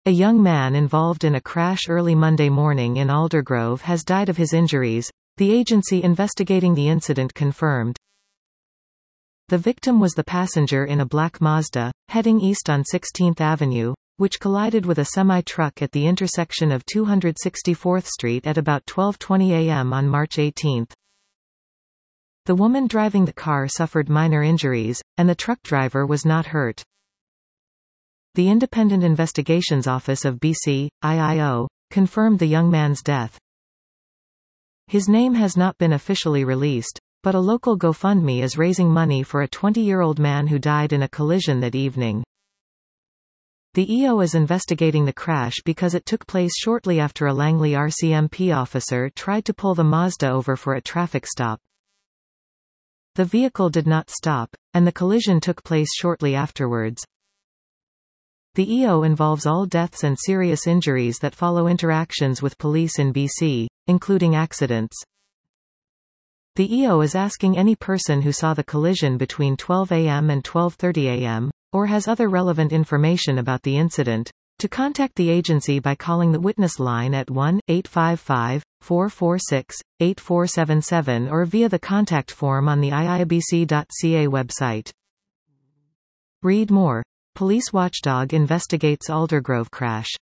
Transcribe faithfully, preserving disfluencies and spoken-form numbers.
A young man involved in a crash early Monday morning in Aldergrove has died of his injuries, the agency investigating the incident confirmed. The victim was the passenger in a black Mazda, heading east on sixteenth Avenue, which collided with a semi-truck at the intersection of two hundred sixty-fourth Street at about twelve twenty a m on March eighteenth. The woman driving the car suffered minor injuries, and the truck driver was not hurt. The Independent Investigations Office of B C, I I O, confirmed the young man's death. His name has not been officially released, but a local GoFundMe is raising money for a twenty-year-old man who died in a collision that evening. The E O is investigating the crash because it took place shortly after a Langley R C M P officer tried to pull the Mazda over for a traffic stop. The vehicle did not stop, and the collision took place shortly afterwards. The E O involves all deaths and serious injuries that follow interactions with police in B C, including accidents. The E O is asking any person who saw the collision between twelve a m and twelve thirty a m, or has other relevant information about the incident, to contact the agency by calling the witness line at one eight five five, four four six, eight four seven seven or via the contact form on the I I B C dot C A website. Read more. Police watchdog investigates Aldergrove crash.